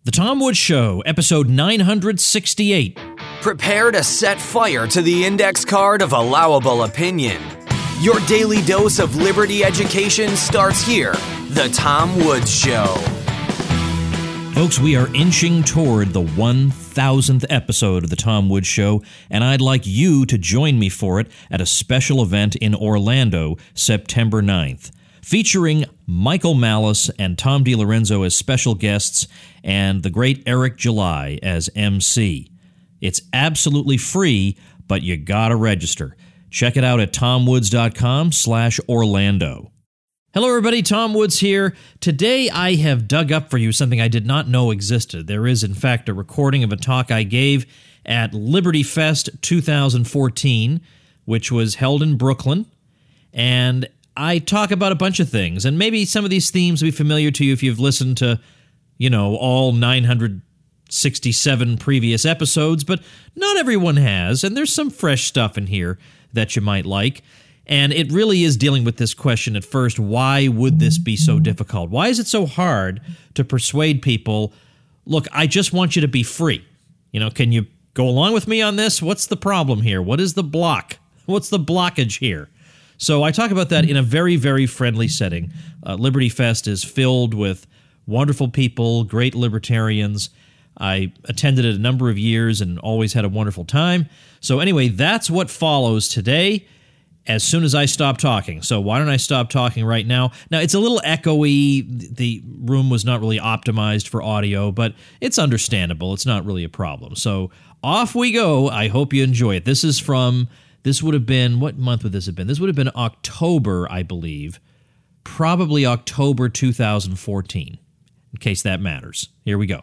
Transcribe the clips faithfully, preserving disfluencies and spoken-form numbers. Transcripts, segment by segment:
The Tom Woods Show, episode nine hundred sixty-eight. Prepare to set fire to the index card of allowable opinion. Your daily dose of liberty education starts here. The Tom Woods Show. Folks, we are inching toward the one thousandth episode of The Tom Woods Show, and I'd like you to join me for it at a special event in Orlando, September ninth. Featuring Michael Malice and Tom DiLorenzo as special guests and the great Eric July as M C. It's absolutely free, but you gotta register. Check it out at tomwoods.com slash Orlando. Hello everybody, Tom Woods here. Today I have dug up for you something I did not know existed. There is in fact a recording of a talk I gave at Liberty Fest two thousand fourteen, which was held in Brooklyn, and I talk about a bunch of things, and maybe some of these themes will be familiar to you if you've listened to, you know, all nine hundred sixty-seven previous episodes, but not everyone has, and there's some fresh stuff in here that you might like. And it really is dealing with this question at first, why would this be so difficult? Why is it so hard to persuade people, look, I just want you to be free? You know, can you go along with me on this? What's the problem here? What is the block? What's the blockage here? So I talk about that in a very, very friendly setting. Uh, Liberty Fest is filled with wonderful people, great libertarians. I attended it a number of years and always had a wonderful time. So anyway, that's what follows today as soon as I stop talking. So why don't I stop talking right now? Now, it's a little echoey. The room was not really optimized for audio, but it's understandable. It's not really a problem. So off we go. I hope you enjoy it. This is from... This would have been, what month would this have been? This would have been October, I believe. Probably October two thousand fourteen, in case that matters. Here we go.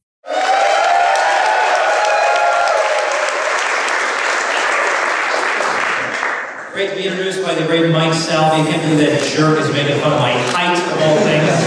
Great to be introduced by the great Mike Salvi. I can't believe that jerk is making fun of my height of all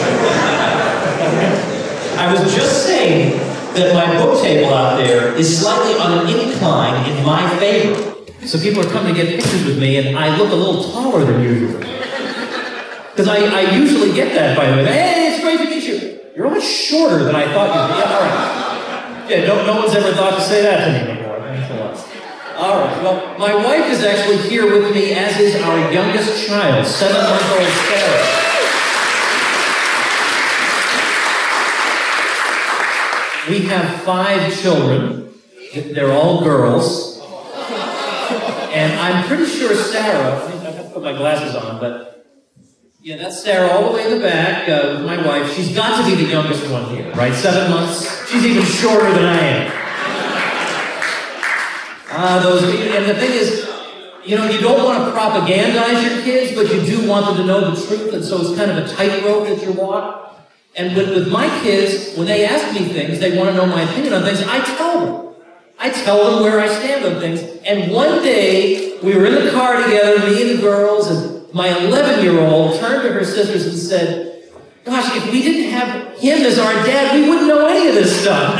things. I was just saying that my book table out there is slightly on an incline in my favor. So people are coming to get pictures with me, and I look a little taller than usual. Because I, I usually get that, by the way. Hey, it's great to meet you. You're much shorter than I thought you'd be. Yeah, all right. Yeah, no, no one's ever thought to say that to me before. Thanks a lot. All right, well, my wife is actually here with me, as is our youngest child, seven-month-old Sarah. We have five children. They're all girls. And I'm pretty sure Sarah, I have to put my glasses on, but yeah, that's Sarah all the way in the back uh, with my wife. She's got to be the youngest one here, right? Seven months. She's even shorter than I am. Ah, uh, those, and the thing is, you know, you don't want to propagandize your kids, but you do want them to know the truth, and so it's kind of a tightrope that you walk. And with, with my kids, when they ask me things, they want to know my opinion on things, I tell them. I tell them where I stand on things. And one day, we were in the car together, me and the girls, and my eleven-year-old turned to her sisters and said, gosh, if we didn't have him as our dad, we wouldn't know any of this stuff.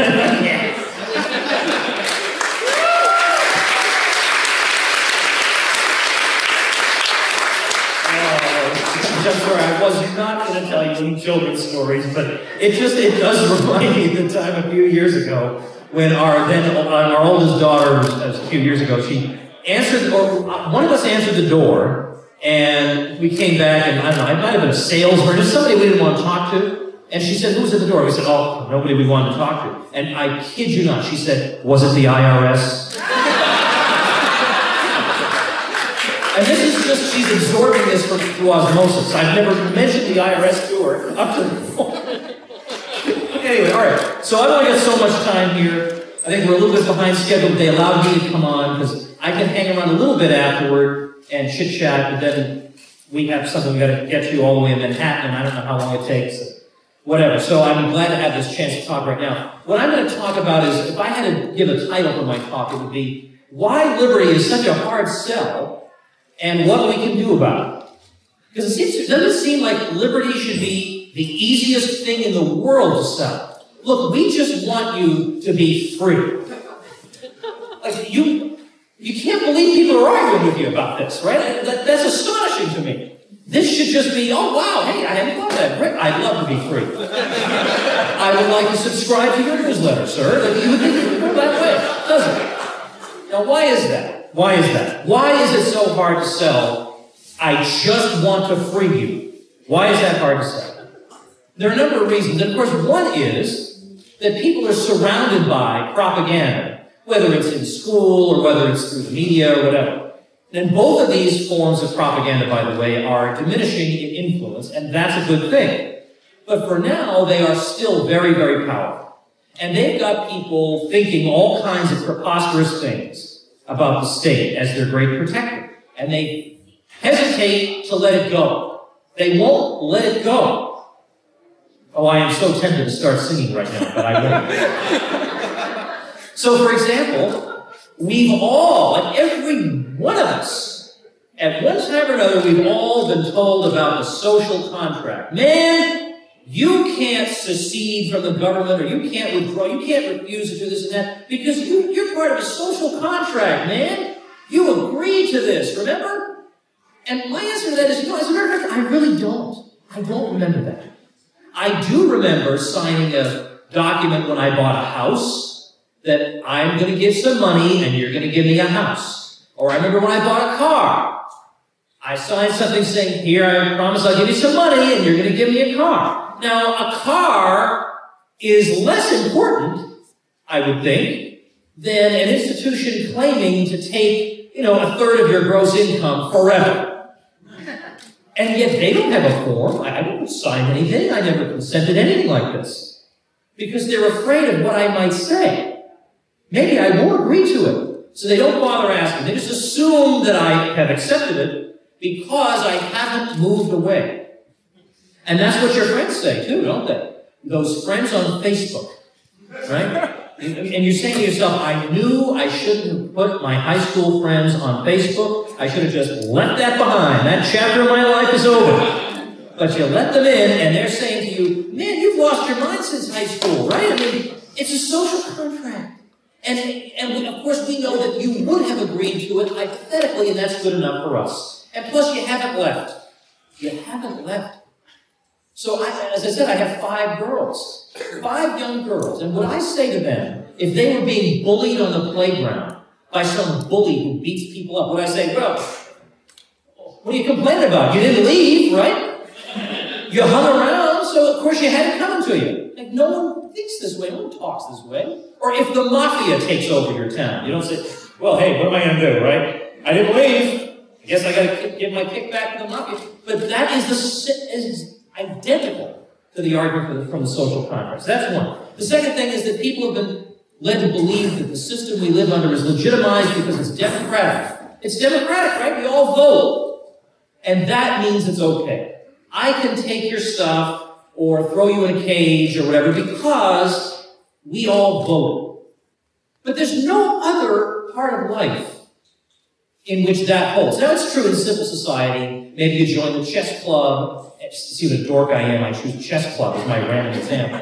I'm sorry, I was not going to tell you any children's stories, but it just, it does remind me of the time a few years ago when our then our oldest daughter, a few years ago, she answered, or one of us answered the door, and we came back, and I don't know, it might have been a salesman, just somebody we didn't want to talk to, and she said, who's at the door? We said, oh, nobody we wanted to talk to. And I kid you not, she said, was it the I R S? And this is just, she's absorbing this for, through osmosis. I've never mentioned the I R S to her up to the point. Anyway, all right. So I don't get so much time here. I think we're a little bit behind schedule, but they allowed me to come on because I can hang around a little bit afterward and chit-chat, but then we have something we got to get to all the way in Manhattan, and I don't know how long it takes. Whatever. So I'm glad to have this chance to talk right now. What I'm going to talk about is, if I had to give a title for my talk, it would be, Why Liberty is Such a Hard Sell and What We Can Do About It. Because it seems, doesn't it seem like liberty should be the easiest thing in the world to sell? Look, we just want you to be free. Like, you, you can't believe people are arguing with you about this, right? That, that's astonishing to me. This should just be, oh, wow, hey, I hadn't thought of that. Great. I'd love to be free. I would like to subscribe to your newsletter, sir. You would think it would go that way, doesn't it? Now, why is that? Why is that? Why is it so hard to sell, I just want to free you? Why is that hard to sell? There are a number of reasons. And of course, one is that people are surrounded by propaganda, whether it's in school or whether it's through the media or whatever. And both of these forms of propaganda, by the way, are diminishing in influence, and that's a good thing. But for now, they are still very, very powerful. And they've got people thinking all kinds of preposterous things about the state as their great protector. And they hesitate to let it go. They won't let it go. Oh, I am so tempted to start singing right now, but I won't. So, for example, we've all, like every one of us, at one time or another, we've all been told about the social contract. Man, you can't secede from the government, or you can't withdraw, you can't refuse to do this and that, because you, you're part of a social contract, man. You agreed to this, remember? And my answer to that is, you know, as a matter of fact, I really don't. I don't remember that. I do remember signing a document when I bought a house that I'm going to give some money and you're going to give me a house. Or I remember when I bought a car. I signed something saying, here, I promise I'll give you some money and you're going to give me a car. Now, a car is less important, I would think, than an institution claiming to take, you know, a third of your gross income forever. And yet they don't have a form. I, I didn't sign anything. I never consented to anything like this. Because they're afraid of what I might say. Maybe I won't agree to it. So they don't bother asking. They just assume that I have accepted it because I haven't moved away. And that's what your friends say too, don't they? Those friends on Facebook, right? And you're saying to yourself, I knew I shouldn't have put my high school friends on Facebook. I should have just left that behind. That chapter of my life is over. But you let them in, and they're saying to you, man, you've lost your mind since high school, right? I mean, it's a social contract. And, and we, of course, we know that you would have agreed to it hypothetically, and that's good enough for us. And plus, you haven't left. You haven't left. So, I, as I said, I have five girls, five young girls. And what I say to them, if they were being bullied on the playground by some bully who beats people up, would I say, well, what are you complaining about? You didn't leave, right? You hung around, so of course you had it coming to you. Like, no one thinks this way, no one talks this way. Or if the mafia takes over your town, you don't say, well, hey, what am I going to do, right? I didn't leave. I guess I got to give my kickback to the mafia. But that is the is identical to the argument from the social contracts. That's one. The second thing is that people have been led to believe that the system we live under is legitimized because it's democratic. It's democratic, right? We all vote. And that means it's okay. I can take your stuff or throw you in a cage or whatever because we all vote. But there's no other part of life in which that holds. Now, it's true in civil society. Maybe you join the chess club. See what a dork I am, I choose chess club as my random example.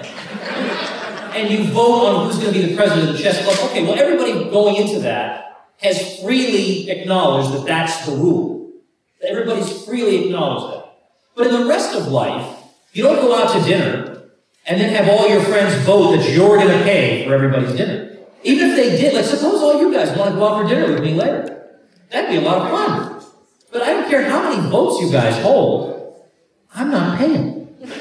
And you vote on who's going to be the president of the chess club. Okay, well, everybody going into that has freely acknowledged that that's the rule. Everybody's freely acknowledged that. But in the rest of life, you don't go out to dinner and then have all your friends vote that you're going to pay for everybody's dinner. Even if they did, like suppose all you guys want to go out for dinner with me later. That'd be a lot of fun. But I don't care how many votes you guys hold, I'm not paying.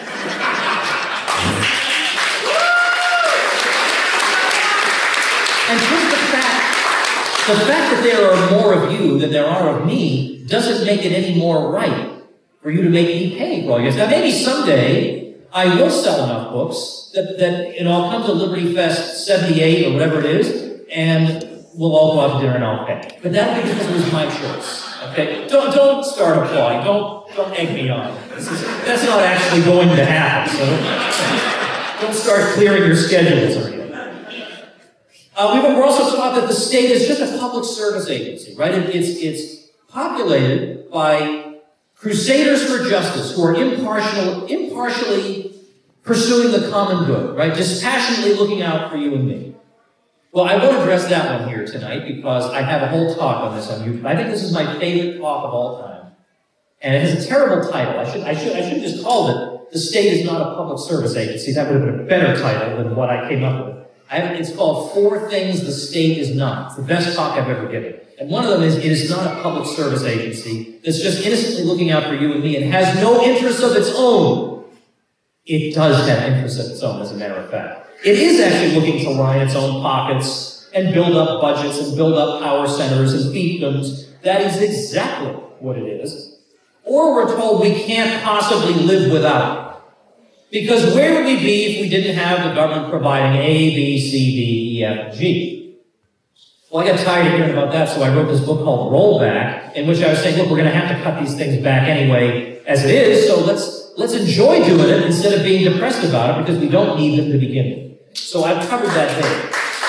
And just the fact, the fact that there are more of you than there are of me doesn't make it any more right for you to make me pay for all your stuff. Now, maybe someday I will sell enough books that, that you know, I'll come to Liberty Fest seventy-eight or whatever it is, and we'll all go out to dinner and I'll pay. But that'll be because it was my choice. Okay? Don't, don't start applauding. Don't, don't egg me on. This is, that's not actually going to happen, so don't start clearing your schedules or anything. Uh, we were also taught that the state is just a public service agency, right? It, it's, it's populated by crusaders for justice who are impartial, impartially pursuing the common good, right? Dispassionately looking out for you and me. Well, I won't address that one here tonight because I have a whole talk on this on YouTube. I think this is my favorite talk of all time. And it has a terrible title. I should, I should, I should have just called it the state is not a public service agency. That would have been a better title than what I came up with. I have, it's called Four Things the State is Not. It's the best talk I've ever given. And one of them is, it is not a public service agency that's just innocently looking out for you and me and has no interests of its own. It does have interests of its own, as a matter of fact. It is actually looking to line its own pockets and build up budgets and build up power centers and fiefdoms. That is exactly what it is. Or we're told we can't possibly live without it. Because where would we be if we didn't have the government providing A, B, C, D, E, F, G? Well, I got tired of hearing about that, so I wrote this book called Rollback, in which I was saying, look, we're going to have to cut these things back anyway as it is, so let's let's enjoy doing it instead of being depressed about it, because we don't need them to begin with. So I've covered that there.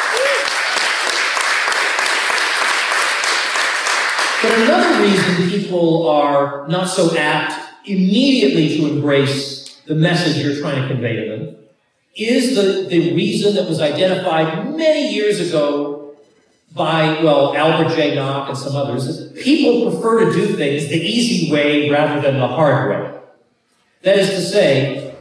But another reason people are not so apt immediately to embrace the message you're trying to convey to them is the, the reason that was identified many years ago by, well, Albert J. Nock and some others, that people prefer to do things the easy way rather than the hard way. That is to say,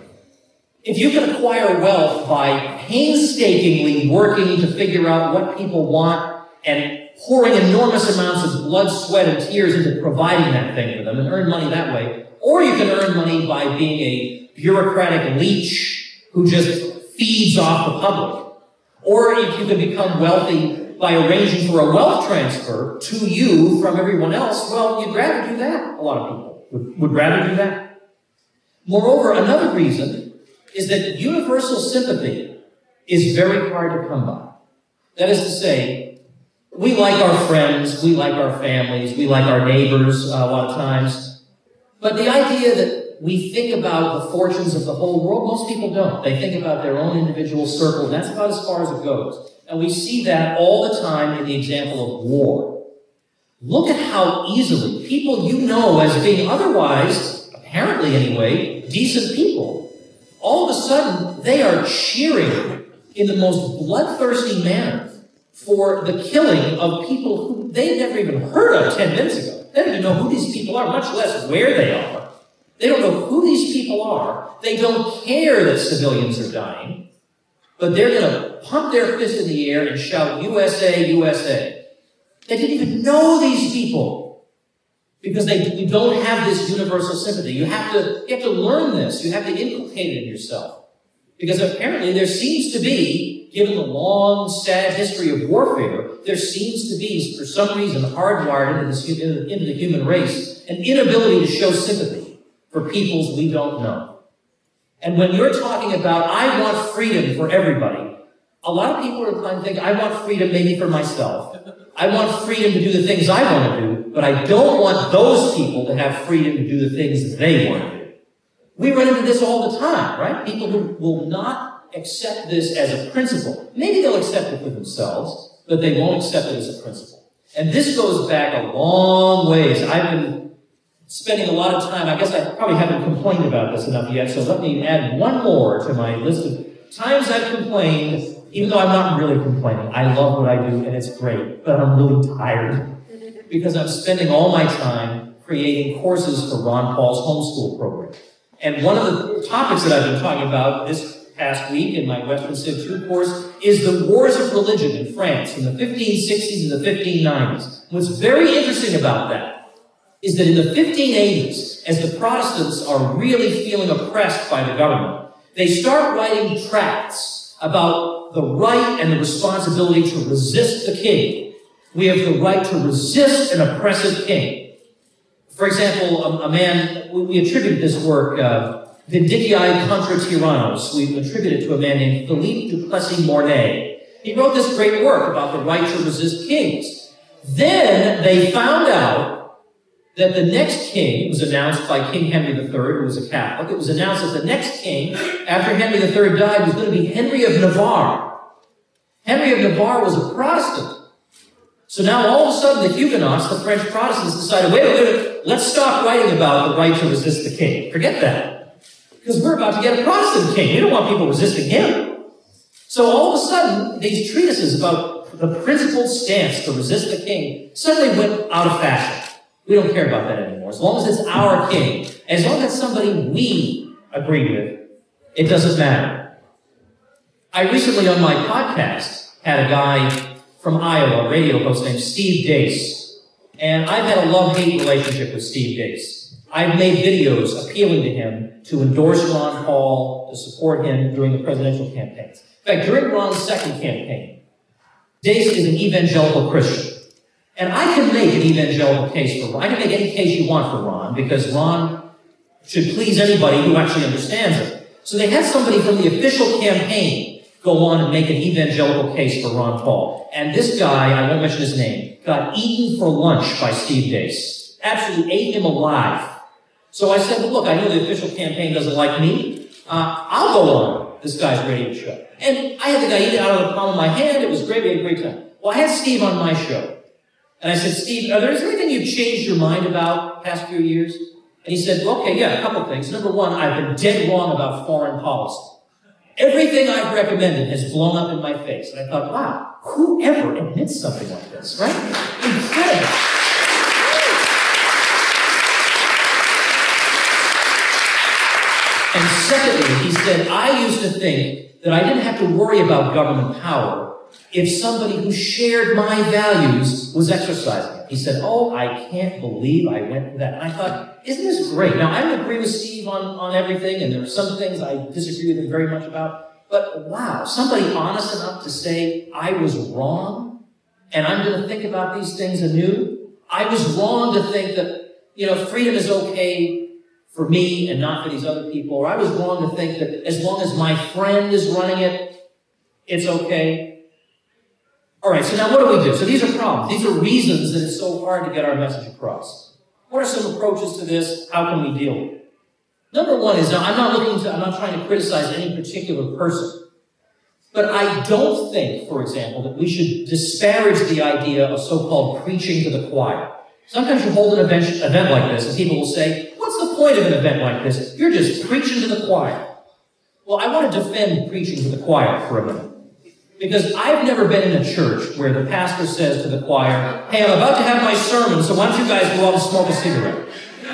if you can acquire wealth by painstakingly working to figure out what people want and pouring enormous amounts of blood, sweat, and tears into providing that thing for them and earn money that way, or you can earn money by being a bureaucratic leech who just feeds off the public. Or if you can become wealthy by arranging for a wealth transfer to you from everyone else, well, you'd rather do that. A lot of people would, would rather do that. Moreover, another reason is that universal sympathy is very hard to come by. That is to say, we like our friends, we like our families, we like our neighbors uh, a lot of times, but the idea that we think about the fortunes of the whole world, most people don't. They think about their own individual circle, and that's about as far as it goes. And we see that all the time in the example of war. Look at how easily people you know as being otherwise, apparently anyway, decent people, all of a sudden they are cheering in the most bloodthirsty manner for the killing of people who they never even heard of ten minutes ago. They don't even know who these people are, much less where they are. They don't know who these people are. They don't care that civilians are dying. But they're going to pump their fist in the air and shout, U S A, U S A. They didn't even know these people because they you don't have this universal sympathy. You have to, you have to learn this. You have to inculcate it in yourself. Because apparently there seems to be, given the long, sad history of warfare, there seems to be, for some reason, hardwired into, this, into the human race, an inability to show sympathy for peoples we don't know. And when you're talking about, I want freedom for everybody, a lot of people are inclined to think, I want freedom maybe for myself. I want freedom to do the things I want to do, but I don't want those people to have freedom to do the things they want to do. We run into this all the time, right? People who will not accept this as a principle. Maybe they'll accept it for themselves, but they won't accept it as a principle. And this goes back a long ways. I've been spending a lot of time, I guess I probably haven't complained about this enough yet, so let me add one more to my list of times I've complained, even though I'm not really complaining. I love what I do, and it's great, but I'm really tired because I'm spending all my time creating courses for Ron Paul's homeschool program. And one of the topics that I've been talking about this past week in my Western Civ two course is the wars of religion in France in the fifteen sixties and the fifteen nineties. What's very interesting about that is that in the fifteen eighties, as the Protestants are really feeling oppressed by the government, they start writing tracts about the right and the responsibility to resist the king. We have the right to resist an oppressive king. For example, a, a man, we, we attribute this work, uh, Vindiciae contra Tyrannos, we attribute it to a man named Philippe Duplessis Mornay. He wrote this great work about the right to resist kings. Then they found out that the next king was announced by King Henry the Third, who was a Catholic. It was announced that the next king, after Henry the Third died, was going to be Henry of Navarre. Henry of Navarre was a Protestant. So now all of a sudden the Huguenots, the French Protestants, decided, wait a minute, let's stop writing about the right to resist the king. Forget that. Because we're about to get a Protestant king. We don't want people resisting him. So all of a sudden, these treatises about the principled stance to resist the king suddenly went out of fashion. We don't care about that anymore. As long as it's our king, as long as it's somebody we agreed with, it doesn't matter. I recently on my podcast had a guy from Iowa, a radio host named Steve Deace. And I've had a love-hate relationship with Steve Deace. I've made videos appealing to him to endorse Ron Paul, to support him during the presidential campaigns. In fact, during Ron's second campaign, Deace is an evangelical Christian. And I can make an evangelical case for Ron. I can make any case you want for Ron, because Ron should please anybody who actually understands it. So they had somebody from the official campaign go on and make an evangelical case for Ron Paul. And this guy, I won't mention his name, got eaten for lunch by Steve Deace. Absolutely ate him alive. So I said, well, look, I know the official campaign doesn't like me. Uh, I'll go on this guy's radio show. And I had the guy eat it out of the palm of my hand. It was great. We had a great time. Well, I had Steve on my show. And I said, Steve, are there, is there anything you've changed your mind about the past few years? And he said, well, okay, yeah, a couple things. Number one, I've been dead wrong about foreign policy. Everything I've recommended has blown up in my face. And I thought, wow, who ever admits something like this, right? Incredible. And secondly, he said, I used to think that I didn't have to worry about government power if somebody who shared my values was exercising it. He said, oh, I can't believe I went through that. And I thought, isn't this great? Now, I don't agree with Steve on, on everything, and there are some things I disagree with him very much about. But wow, somebody honest enough to say, I was wrong, and I'm going to think about these things anew. I was wrong to think that, you know, freedom is okay for me and not for these other people. Or I was wrong to think that as long as my friend is running it, it's okay. All right, so now what do we do? So these are problems. These are reasons that it's so hard to get our message across. What are some approaches to this? How can we deal with it? Number one is, now I'm not looking to, I'm not trying to criticize any particular person, but I don't think, for example, that we should disparage the idea of so-called preaching to the choir. Sometimes you hold an event, event like this, and people will say, what's the point of an event like this? You're just preaching to the choir. Well, I want to defend preaching to the choir for a minute. Because I've never been in a church where the pastor says to the choir, hey, I'm about to have my sermon, so why don't you guys go out and smoke a cigarette?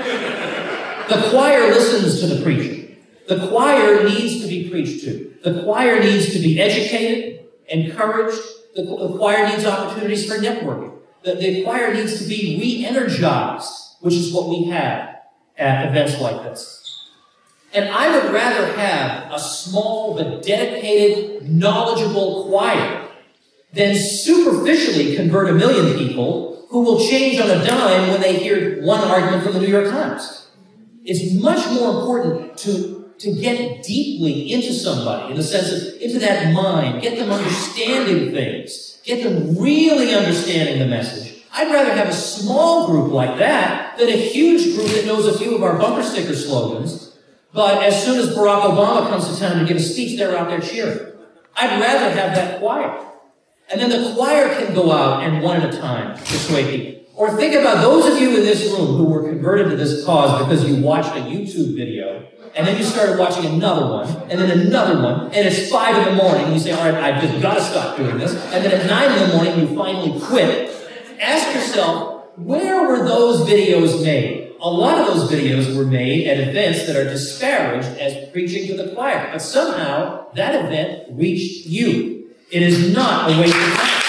The choir listens to the preacher. The choir needs to be preached to. The choir needs to be educated, encouraged. The, the choir needs opportunities for networking. The, the choir needs to be re-energized, which is what we have at events like this. And I would rather have a small but dedicated, knowledgeable choir than superficially convert a million people who will change on a dime when they hear one argument from the New York Times. It's much more important to, to get deeply into somebody, in the sense of into that mind, get them understanding things, get them really understanding the message. I'd rather have a small group like that than a huge group that knows a few of our bumper sticker slogans. But as soon as Barack Obama comes to town to give a speech, they're out there cheering. I'd rather have that choir. And then the choir can go out and one at a time persuade people. Or think about those of you in this room who were converted to this cause because you watched a YouTube video, and then you started watching another one, and then another one, and it's five in the morning, and you say, all right, I've just got to stop doing this. And then at nine in the morning, you finally quit. Ask yourself, where were those videos made? A lot of those videos were made at events that are disparaged as preaching to the choir. But somehow, that event reached you. It is not a waste of time.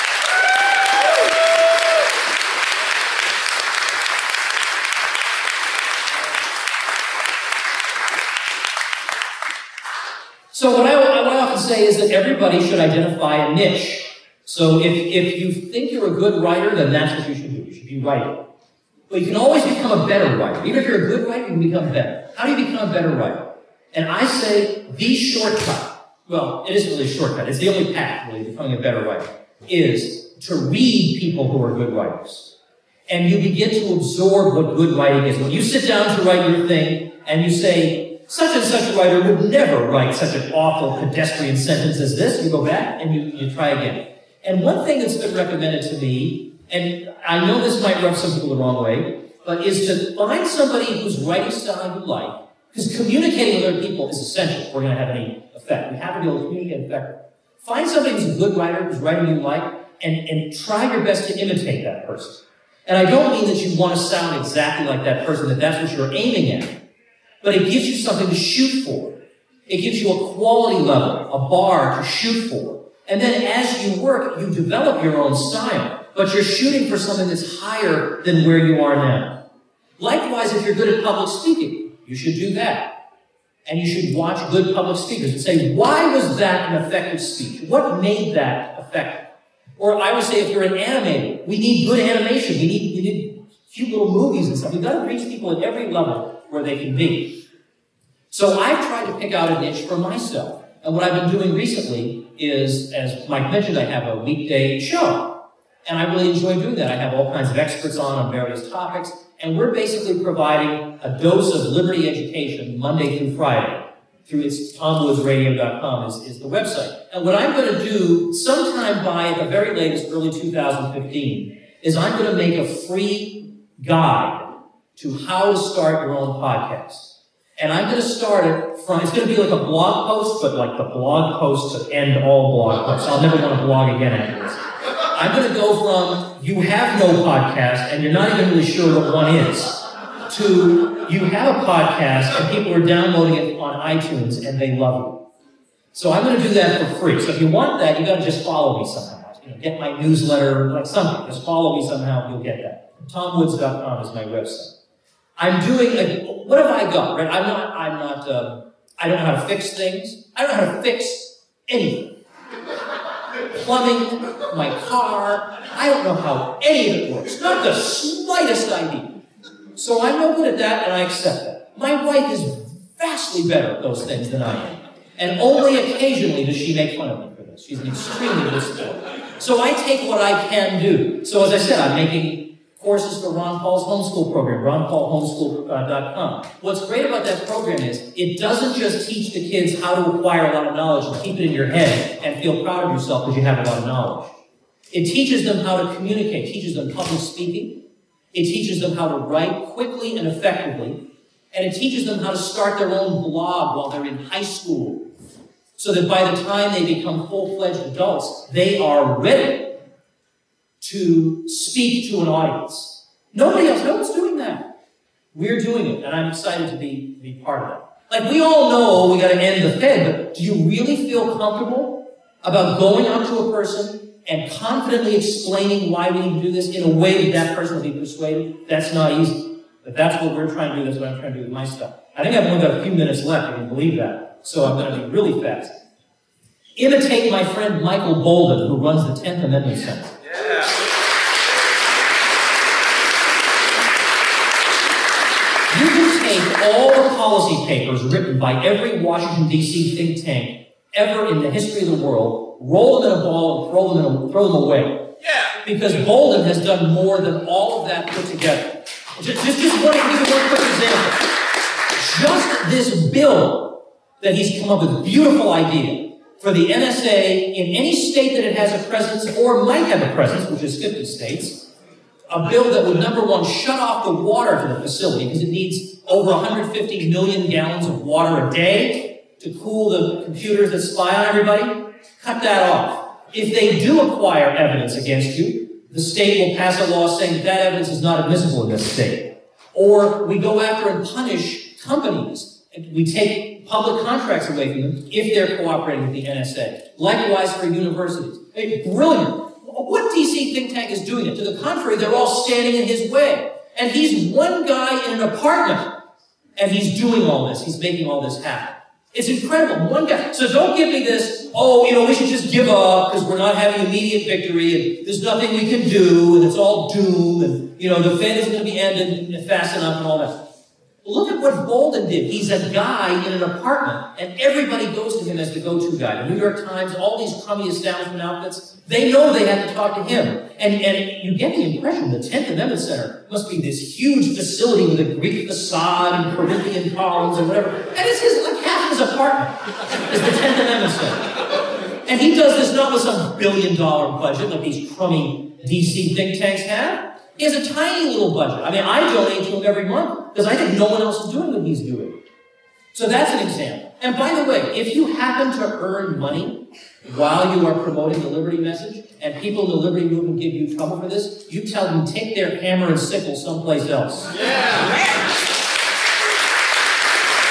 So what I, what I often say is that everybody should identify a niche. So if, if you think you're a good writer, then that's what you should do. You should be writing. But you can always become a better writer. Even if you're a good writer, you can become better. How do you become a better writer? And I say the shortcut, well, it isn't really a shortcut, it's the only path, really, to becoming a better writer, is to read people who are good writers. And you begin to absorb what good writing is. When you sit down to write your thing, and you say, such and such a writer would never write such an awful pedestrian sentence as this, you go back and you, you try again. And one thing that's been recommended to me, and I know this might rub some people the wrong way, but is to find somebody whose writing style you like, because communicating with other people is essential if we're going to have any effect. We have to be able to communicate effectively. Find somebody who's a good writer, whose writing you like, and, and try your best to imitate that person. And I don't mean that you want to sound exactly like that person, that that's what you're aiming at. but it gives you something to shoot for. It gives you a quality level, a bar to shoot for. And then as you work, you develop your own style, but you're shooting for something that's higher than where you are now. Likewise, if you're good at public speaking, you should do that. And you should watch good public speakers and say, why was that an effective speech? What made that effective? Or I would say if you're an animator, we need good animation. We need, we need cute little movies and stuff. We've got to reach people at every level where they can be. So I've tried to pick out a niche for myself. And what I've been doing recently is, as Mike mentioned, I have a weekday show. And I really enjoy doing that. I have all kinds of experts on on various topics. And we're basically providing a dose of liberty education Monday through Friday. Through it's tom woods radio dot com is, is the website. And what I'm going to do sometime by, at the very latest, early two thousand fifteen, is I'm going to make a free guide to how to start your own podcast. And I'm going to start it from, it's going to be like a blog post, but like the blog post to end all blog posts. I'll never want to blog again after this. I'm going to go from you have no podcast and you're not even really sure what one is, to you have a podcast and people are downloading it on iTunes and they love you. So I'm going to do that for free. So if you want that, you got to just follow me somehow. You know, get my newsletter, like something. Just follow me somehow, you'll get that. tom woods dot com is my website. I'm doing a, what have I got, right? I'm not, I'm not, uh, I don't know how to fix things. I don't know how to fix anything. Plumbing, my car, I don't know how any of it works. Not the slightest idea. So I'm no good at that, and I accept that. My wife is vastly better at those things than I am. And only occasionally does she make fun of me for this. She's an extremely good sport. So I take what I can do. So as I said, I'm making courses for Ron Paul's homeschool program, ron paul homeschool dot com. What's great about that program is it doesn't just teach the kids how to acquire a lot of knowledge and keep it in your head and feel proud of yourself because you have a lot of knowledge. It teaches them how to communicate, it teaches them public speaking, it teaches them how to write quickly and effectively, and it teaches them how to start their own blog while they're in high school, so that by the time they become full-fledged adults, they are ready to speak to an audience. Nobody else, no one's doing that. We're doing it, and I'm excited to be, be part of that. Like, we all know we got to end the Fed, but do you really feel comfortable about going up to a person and confidently explaining why we need to do this in a way that that person will be persuaded? That's not easy. But that's what we're trying to do. That's what I'm trying to do with my stuff. I think I've only got a few minutes left. I can believe that. So I'm going to be really fast. Imitate my friend Michael Bolden, who runs the tenth Amendment Center. Yeah. You can take all the policy papers written by every Washington, D C think tank ever in the history of the world, roll them in a ball and throw them, in a, throw them away. Yeah. Because Bolden has done more than all of that put together. Just, just, just one, give you one quick example. Just this bill that he's come up with, a beautiful idea for the N S A in any state that it has a presence or might have a presence, which is fifty states, a bill that would, number one, shut off the water to the facility because it needs over one hundred fifty million gallons of water a day to cool the computers that spy on everybody. Cut that off. If they do acquire evidence against you, the state will pass a law saying that, that evidence is not admissible in this state. Or we go after and punish companies. We take public contracts away from them if they're cooperating with the N S A. Likewise for universities. Hey, brilliant. What D C think tank is doing it? To the contrary, they're all standing in his way. And he's one guy in an apartment. And he's doing all this. He's making all this happen. It's incredible. One guy. So don't give me this, oh, you know, we should just give up because we're not having immediate victory and there's nothing we can do and it's all doom and, you know, the Fed isn't going to be ended fast enough and all that. Look at what Bolden did. He's a guy in an apartment, and everybody goes to him as the go-to guy. The New York Times, all these crummy establishment outfits, they know they have to talk to him. And, and you get the impression the tenth Amendment Center must be this huge facility with a Greek facade and Corinthian columns and whatever. And it's his, like half his apartment is the tenth Amendment Center. And he does this not with some billion-dollar budget like these crummy D C think tanks have. He has a tiny little budget. I mean, I donate to him every month because I think no one else is doing what he's doing. So that's an example. And by the way, if you happen to earn money while you are promoting the liberty message and people in the liberty movement give you trouble for this, you tell them take their hammer and sickle someplace else. Yeah.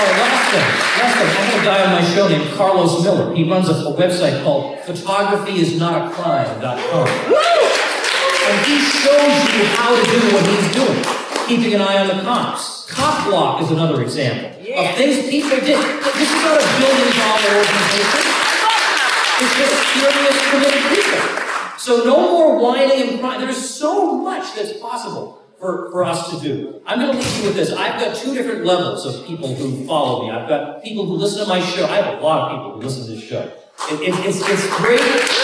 Oh, last thing, last thing. I have a guy on my show named Carlos Miller. He runs a, a website called photography is not a crime dot com. And he shows you how to do what he's doing, keeping an eye on the cops. Cop Block is another example yeah. of things people did. This is not a billion-dollar organization. It's just serious, committed people. So no more whining and crying. There's so much that's possible for, for us to do. I'm going to leave you with this. I've got two different levels of people who follow me. I've got people who listen to my show. I have a lot of people who listen to this show. It, it, it's, it's great.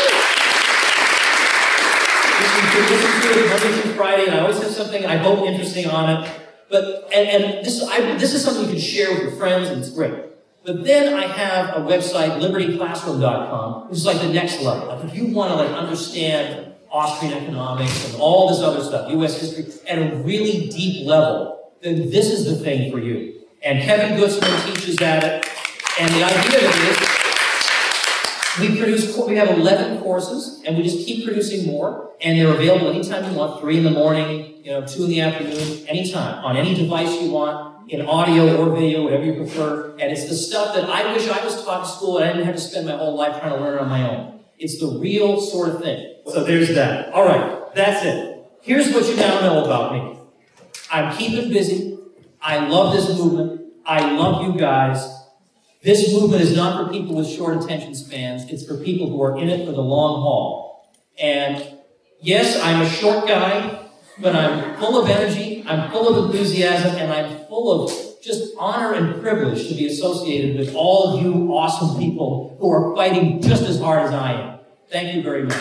You can listen to it Monday through Friday, and I always have something I hope interesting on it. But and, and this I, this is something you can share with your friends, and it's great. But then I have a website, liberty classroom dot com, which is like the next level. Like if you want to like understand Austrian economics and all this other stuff, U S history, at a really deep level, then this is the thing for you. And Kevin Gutzman teaches at it. And the idea of it is we produce, we have eleven courses, and we just keep producing more, and they're available anytime you want, three in the morning, you know, two in the afternoon, anytime, on any device you want, in audio or video, whatever you prefer. And it's the stuff that I wish I was taught in school and I didn't have to spend my whole life trying to learn on my own. It's the real sort of thing. So there's that. All right, that's it. Here's what you now know about me. I'm keeping busy. I love this movement. I love you guys. This movement is not for people with short attention spans. It's for people who are in it for the long haul. And yes, I'm a short guy, but I'm full of energy, I'm full of enthusiasm, and I'm full of just honor and privilege to be associated with all of you awesome people who are fighting just as hard as I am. Thank you very much.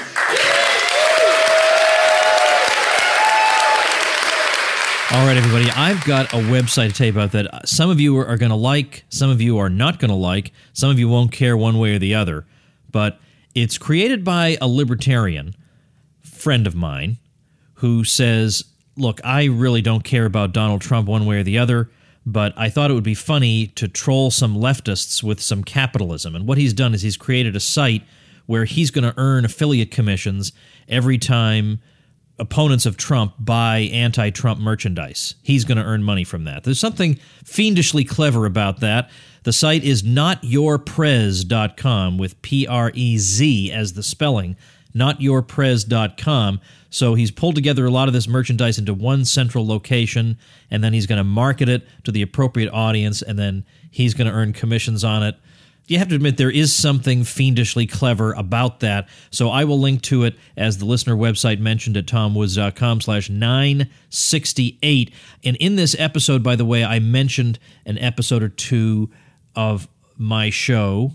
All right, everybody, I've got a website to tell you about that some of you are going to like, some of you are not going to like, some of you won't care one way or the other, but it's created by a libertarian friend of mine who says, look, I really don't care about Donald Trump one way or the other, but I thought it would be funny to troll some leftists with some capitalism. And what he's done is he's created a site where he's going to earn affiliate commissions every time opponents of Trump buy anti-Trump merchandise. He's going to earn money from that. There's something fiendishly clever about that. The site is not your prez dot com with P R E Z as the spelling, not your prez dot com. So he's pulled together a lot of this merchandise into one central location, and then he's going to market it to the appropriate audience, and then he's going to earn commissions on it. You have to admit there is something fiendishly clever about that, so I will link to it as the listener website mentioned at tomwoods dot com slash nine sixty-eight. And in this episode, by the way, I mentioned an episode or two of my show,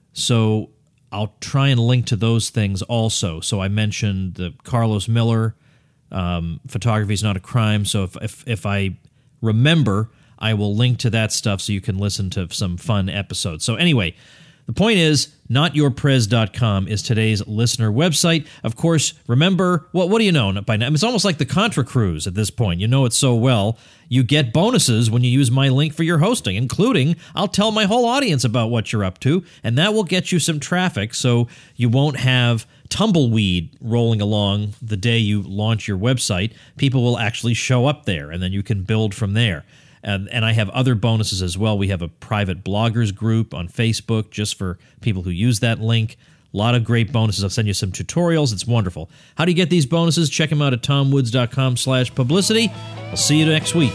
so I'll try and link to those things also. So I mentioned the Carlos Miller, um, Photography is Not a Crime, so if, if, if I remember, I will link to that stuff so you can listen to some fun episodes. So anyway, the point is, not your prez dot com is today's listener website. Of course, remember, what, what do you know by now? It's almost like the Contra Cruise at this point. You know it so well. You get bonuses when you use my link for your hosting, including I'll tell my whole audience about what you're up to, and that will get you some traffic so you won't have tumbleweed rolling along the day you launch your website. People will actually show up there, and then you can build from there. And, and I have other bonuses as well. We have a private bloggers group on Facebook just for people who use that link. A lot of great bonuses. I'll send you some tutorials. It's wonderful. How do you get these bonuses? Check them out at tomwoods dot com slash publicity. I'll see you next week.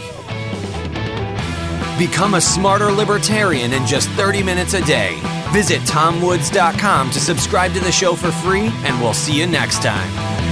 Become a smarter libertarian in just thirty minutes a day. Visit tom woods dot com to subscribe to the show for free, and we'll see you next time.